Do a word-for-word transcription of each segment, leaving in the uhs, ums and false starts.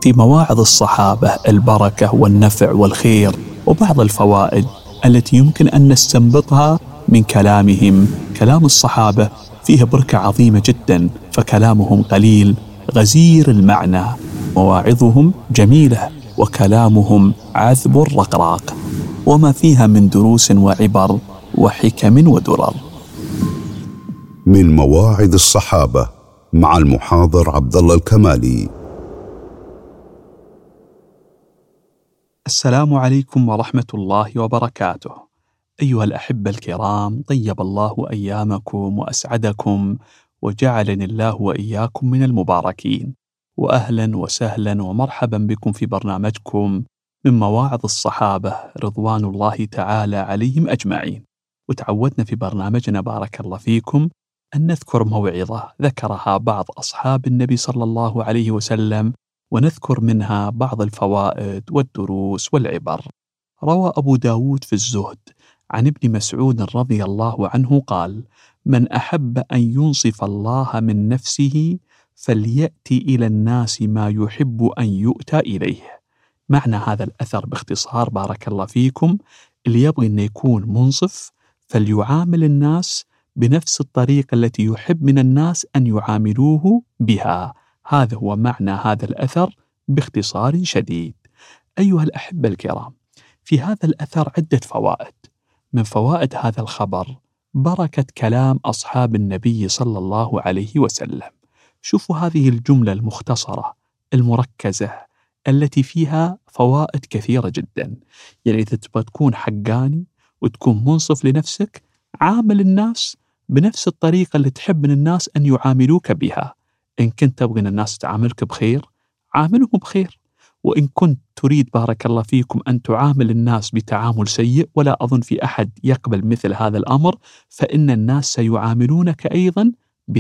في مواعظ الصحابة البركة والنفع والخير وبعض الفوائد التي يمكن أن نستنبطها من كلامهم. كلام الصحابة فيه بركة عظيمة جدا، فكلامهم قليل غزير المعنى، مواعظهم جميلة وكلامهم عذب رقراق، وما فيها من دروس وعبر وحكم ودرر. من مواعظ الصحابة مع المحاضر عبد الله الكمالي. السلام عليكم ورحمة الله وبركاته. أيها الأحبة الكرام، طيب الله أيامكم وأسعدكم، وجعلني الله وإياكم من المباركين، وأهلا وسهلا ومرحبا بكم في برنامجكم من مواعظ الصحابة رضوان الله تعالى عليهم أجمعين. وتعودنا في برنامجنا بارك الله فيكم أن نذكر موعظة ذكرها بعض أصحاب النبي صلى الله عليه وسلم، ونذكر منها بعض الفوائد والدروس والعبر. روى أبو داود في الزهد عن ابن مسعود رضي الله عنه قال: من أحب أن ينصف الله من نفسه فليأتي إلى الناس ما يحب أن يؤتى إليه. معنى هذا الأثر باختصار بارك الله فيكم، اللي يبغي أن يكون منصف فليعامل الناس بنفس الطريقة التي يحب من الناس أن يعاملوه بها. هذا هو معنى هذا الأثر باختصار شديد. أيها الأحبة الكرام، في هذا الأثر عدة فوائد. من فوائد هذا الخبر بركة كلام أصحاب النبي صلى الله عليه وسلم. شوفوا هذه الجملة المختصرة المركزة التي فيها فوائد كثيرة جدا. يعني إذا تبغى تكون حقاني وتكون منصف لنفسك، عامل الناس بنفس الطريقة اللي تحب من الناس أن يعاملوك بها. إن كنت تبغي أن الناس تعاملك بخير، عاملهم بخير. وإن كنت تريد بارك الله فيكم أن تعامل الناس بتعامل سيء، ولا أظن في أحد يقبل مثل هذا الأمر، فإن الناس سيعاملونك أيضا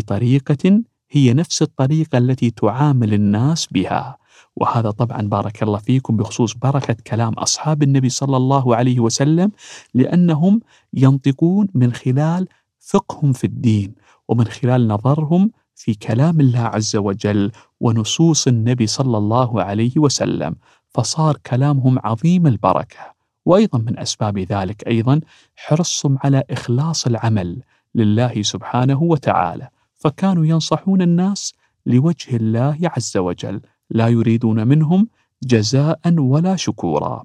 بطريقة هي نفس الطريقة التي تعامل الناس بها. وهذا طبعا بارك الله فيكم بخصوص بركة كلام أصحاب النبي صلى الله عليه وسلم، لأنهم ينطقون من خلال فقههم في الدين، ومن خلال نظرهم في كلام الله عز وجل ونصوص النبي صلى الله عليه وسلم، فصار كلامهم عظيم البركة. وأيضا من أسباب ذلك أيضا حرصهم على إخلاص العمل لله سبحانه وتعالى، فكانوا ينصحون الناس لوجه الله عز وجل، لا يريدون منهم جزاء ولا شكورا.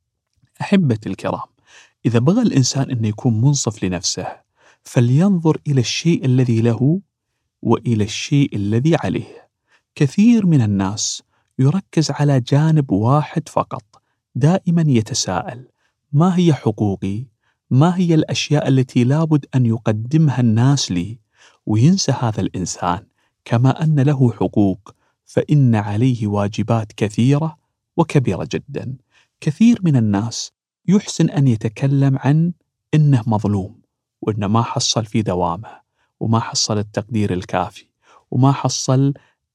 أحبتي الكرام، إذا بغى الإنسان أن يكون منصف لنفسه فلينظر إلى الشيء الذي له وإلى الشيء الذي عليه. كثير من الناس يركز على جانب واحد فقط، دائما يتساءل: ما هي حقوقي؟ ما هي الأشياء التي لابد أن يقدمها الناس لي؟ وينسى هذا الإنسان كما أن له حقوق فإن عليه واجبات كثيرة وكبيرة جدا. كثير من الناس يحسن أن يتكلم عن إنه مظلوم، وإنه ما حصل في دوامه، وما حصل التقدير الكافي، وما حصل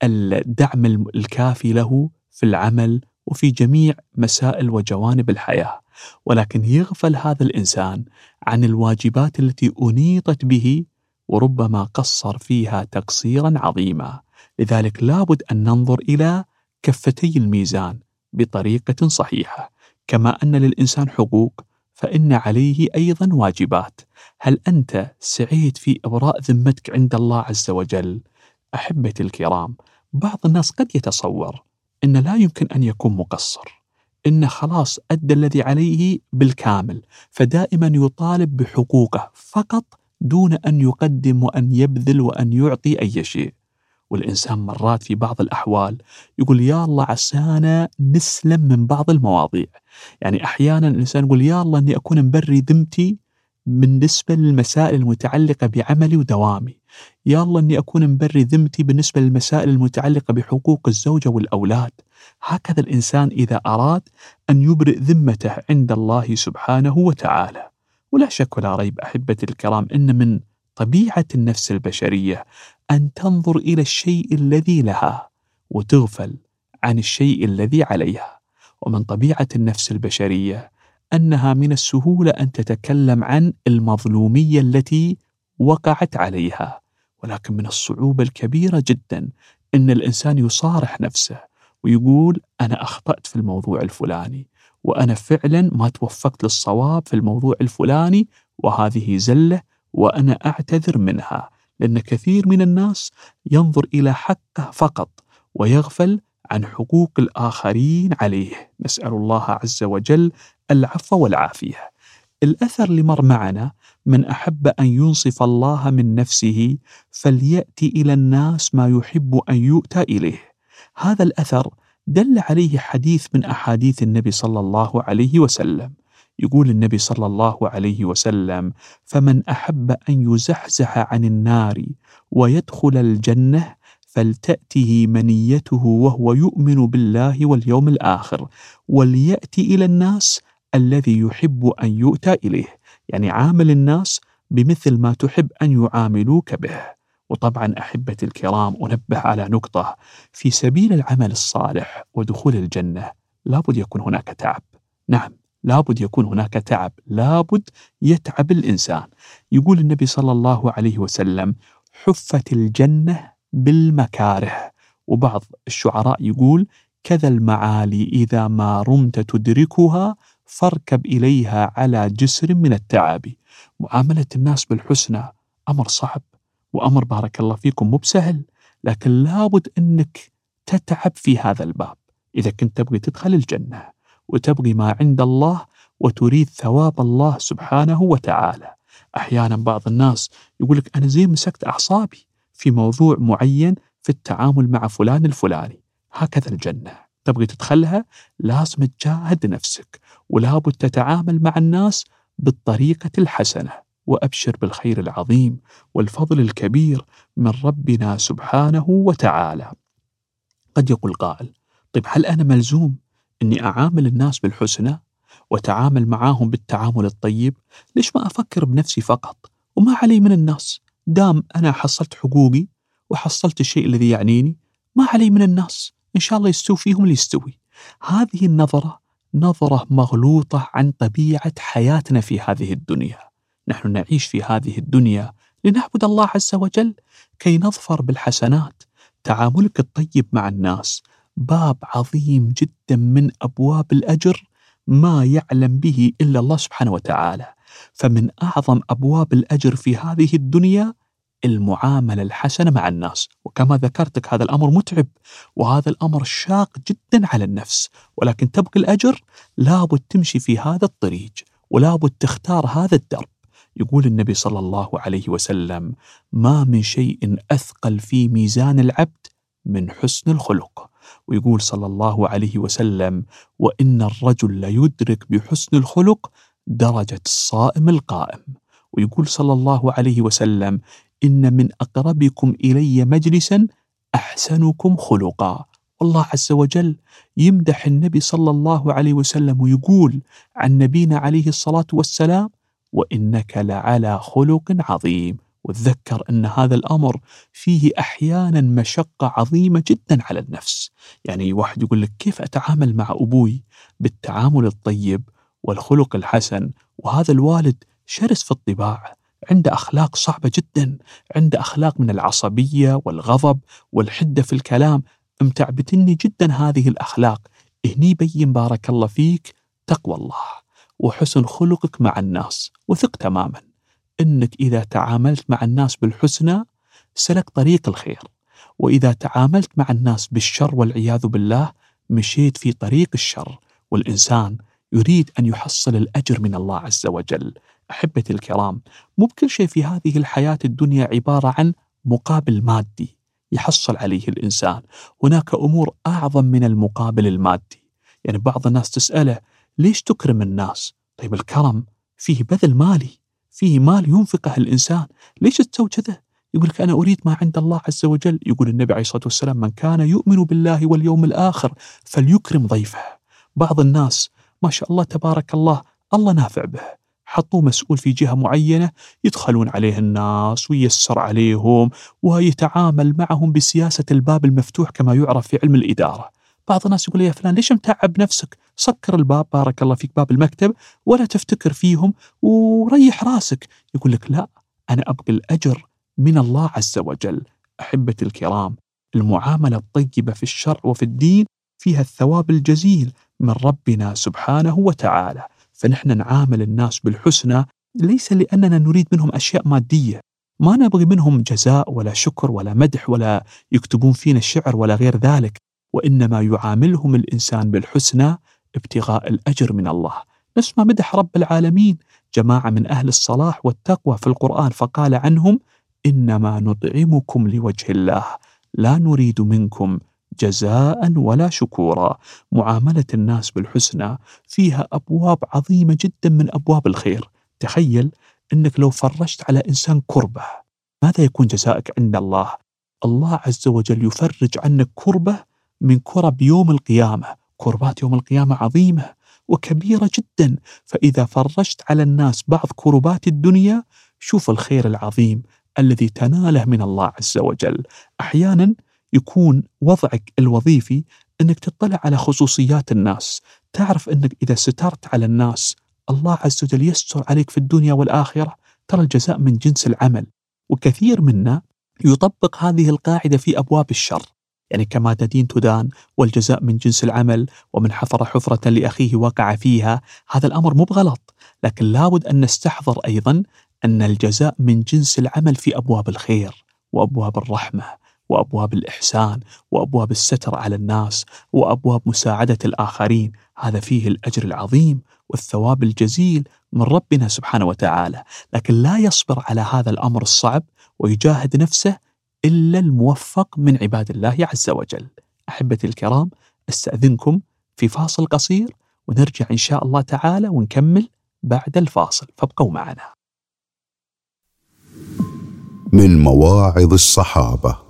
الدعم الكافي له في العمل وفي جميع مسائل وجوانب الحياة. ولكن يغفل هذا الإنسان عن الواجبات التي أنيطت به، وربما قصر فيها تقصيرا عظيما. لذلك لابد أن ننظر إلى كفتي الميزان بطريقة صحيحة. كما أن للإنسان حقوق، فإن عليه أيضا واجبات. هل أنت سعيد في إبراء ذمتك عند الله عز وجل؟ أحبتي الكرام، بعض الناس قد يتصور إن لا يمكن أن يكون مقصر، إن خلاص أدى الذي عليه بالكامل، فدائما يطالب بحقوقه فقط دون أن يقدم وأن يبذل وأن يعطي أي شيء. والإنسان مرات في بعض الأحوال يقول: يا الله عسانا نسلم من بعض المواضيع. يعني أحيانا الإنسان يقول: يا الله أني أكون مبري ذمتي بالنسبة للمسائل المتعلقة بعملي ودوامي، يا الله أني أكون مبري ذمتي بالنسبة للمسائل المتعلقة بحقوق الزوجة والأولاد. هكذا الإنسان إذا أراد أن يبرئ ذمته عند الله سبحانه وتعالى. ولا شك ولا ريب أحبتي الكرام إن من طبيعة النفس البشرية أن تنظر إلى الشيء الذي لها وتغفل عن الشيء الذي عليها. ومن طبيعة النفس البشرية أنها من السهولة أن تتكلم عن المظلومية التي وقعت عليها، ولكن من الصعوبة الكبيرة جدا أن الإنسان يصارح نفسه ويقول أنا أخطأت في الموضوع الفلاني، وأنا فعلا ما توفقت للصواب في الموضوع الفلاني، وهذه زلة وأنا أعتذر منها. لأن كثير من الناس ينظر إلى حقه فقط ويغفل عن حقوق الآخرين عليه. نسأل الله عز وجل العفو والعافية. الأثر اللي مر معنا: من أحب أن ينصف الله من نفسه فليأتي إلى الناس ما يحب أن يؤتى إليه. هذا الأثر دل عليه حديث من أحاديث النبي صلى الله عليه وسلم. يقول النبي صلى الله عليه وسلم: فمن أحب أن يزحزح عن النار ويدخل الجنة فلتأته منيته وهو يؤمن بالله واليوم الآخر وليأتي إلى الناس الذي يحب أن يؤتى إليه. يعني عامل الناس بمثل ما تحب أن يعاملوك به. وطبعا أحبتي الكرام، أنبه على نقطة: في سبيل العمل الصالح ودخول الجنة لابد يكون هناك تعب. نعم، لابد يكون هناك تعب، لابد يتعب الإنسان. يقول النبي صلى الله عليه وسلم: حفت الجنة بالمكاره. وبعض الشعراء يقول: كذا المعالي إذا ما رمت تدركها فاركب إليها على جسر من التعب. معاملة الناس بالحسنى أمر صعب، وأمر بارك الله فيكم مو بسهل، لكن لابد أنك تتعب في هذا الباب إذا كنت تبغي تدخل الجنة وتبغي ما عند الله وتريد ثواب الله سبحانه وتعالى. أحيانا بعض الناس يقولك أنا زي مسكت أعصابي في موضوع معين في التعامل مع فلان الفلاني. هكذا الجنة تبغي تدخلها لازم تجاهد نفسك، ولابد تتعامل مع الناس بالطريقة الحسنة. وأبشر بالخير العظيم والفضل الكبير من ربنا سبحانه وتعالى. قد يقول قائل: طيب هل أنا ملزوم أني أعامل الناس بالحسنى وتعامل معاهم بالتعامل الطيب؟ ليش ما أفكر بنفسي فقط وما علي من الناس؟ دام أنا حصلت حقوقي وحصلت الشيء الذي يعنيني، ما علي من الناس، إن شاء الله يستوي فيهم اللي يستوي. هذه النظرة نظرة مغلوطة عن طبيعة حياتنا في هذه الدنيا. نحن نعيش في هذه الدنيا لنعبد الله عز وجل كي نظفر بالحسنات. تعاملك الطيب مع الناس باب عظيم جدا من أبواب الأجر ما يعلم به إلا الله سبحانه وتعالى. فمن أعظم أبواب الأجر في هذه الدنيا المعاملة الحسنة مع الناس. وكما ذكرتك هذا الأمر متعب، وهذا الأمر شاق جدا على النفس، ولكن تبقى الأجر لابد تمشي في هذا الطريق ولابد تختار هذا الدرب. يقول النبي صلى الله عليه وسلم: ما من شيء أثقل في ميزان العبد من حسن الخلق. ويقول صلى الله عليه وسلم: وإن الرجل ليدرك بحسن الخلق درجة الصائم القائم. ويقول صلى الله عليه وسلم: إن من أقربكم إلي مجلسا أحسنكم خلقا. والله عز وجل يمدح النبي صلى الله عليه وسلم ويقول عن نبينا عليه الصلاة والسلام: وإنك لعلى خلق عظيم. وتذكر أن هذا الأمر فيه أحيانا مشقة عظيمة جدا على النفس. يعني واحد يقول لك: كيف أتعامل مع أبوي بالتعامل الطيب والخلق الحسن، وهذا الوالد شرس في الطباع، عنده أخلاق صعبة جدا، عنده أخلاق من العصبية والغضب والحدة في الكلام، امتعبتني جدا هذه الأخلاق. هني بين بارك الله فيك تقوى الله وحسن خلقك مع الناس. وثق تماما أنك إذا تعاملت مع الناس بالحسنى سلك طريق الخير، وإذا تعاملت مع الناس بالشر والعياذ بالله مشيت في طريق الشر. والإنسان يريد أن يحصل الأجر من الله عز وجل. أحبتي الكرام، مو بكل شيء في هذه الحياة الدنيا عبارة عن مقابل مادي يحصل عليه الإنسان. هناك أمور أعظم من المقابل المادي. يعني بعض الناس تسأله: ليش تكرم الناس؟ طيب الكرم فيه بذل مالي، فيه مال ينفقه الإنسان، ليش تسوي كذا؟ يقول لك: أنا أريد ما عند الله عز وجل. يقول النبي عليه الصلاة والسلام: من كان يؤمن بالله واليوم الآخر فليكرم ضيفه. بعض الناس ما شاء الله تبارك الله الله نافع به، حطوه مسؤول في جهة معينة، يدخلون عليه الناس وييسر عليهم ويتعامل معهم بسياسة الباب المفتوح كما يعرف في علم الإدارة. بعض الناس يقول: يا فلان ليش متعب نفسك؟ سكر الباب بارك الله فيك، باب المكتب، ولا تفتكر فيهم وريح راسك. يقول لك: لا، أنا أبقى الأجر من الله عز وجل. أحبتي الكرام، المعاملة الطيبة في الشرع وفي الدين فيها الثواب الجزيل من ربنا سبحانه وتعالى. فنحن نعامل الناس بالحسنى ليس لأننا نريد منهم أشياء مادية، ما نبغي منهم جزاء ولا شكر ولا مدح ولا يكتبون فينا الشعر ولا غير ذلك، وإنما يعاملهم الإنسان بالحسنى ابتغاء الأجر من الله. نفس ما مدح رب العالمين جماعة من أهل الصلاح والتقوى في القرآن، فقال عنهم: إنما نطعمكم لوجه الله لا نريد منكم جزاء ولا شكورا. معاملة الناس بالحسنى فيها أبواب عظيمة جدا من أبواب الخير. تخيل أنك لو فرجت على إنسان كربة، ماذا يكون جزائك عند الله؟ الله عز وجل يفرج عنك كربة من كرب يوم القيامة. كربات يوم القيامة عظيمة وكبيرة جدا، فإذا فرجت على الناس بعض كربات الدنيا، شوف الخير العظيم الذي تناله من الله عز وجل. أحيانا يكون وضعك الوظيفي أنك تطلع على خصوصيات الناس، تعرف أنك إذا سترت على الناس الله عز وجل يستر عليك في الدنيا والآخرة. ترى الجزاء من جنس العمل، وكثير منا يطبق هذه القاعدة في أبواب الشر، يعني كما تدين تدان، والجزاء من جنس العمل، ومن حفر حفرة لأخيه وقع فيها. هذا الأمر مو بغلط، لكن لابد أن نستحضر أيضا أن الجزاء من جنس العمل في أبواب الخير وأبواب الرحمة وأبواب الإحسان وأبواب الستر على الناس وأبواب مساعدة الآخرين. هذا فيه الأجر العظيم والثواب الجزيل من ربنا سبحانه وتعالى. لكن لا يصبر على هذا الأمر الصعب ويجاهد نفسه إلا الموفق من عباد الله عز وجل. أحبتي الكرام، استأذنكم في فاصل قصير ونرجع إن شاء الله تعالى ونكمل بعد الفاصل، فابقوا معنا. من مواعظ الصحابة.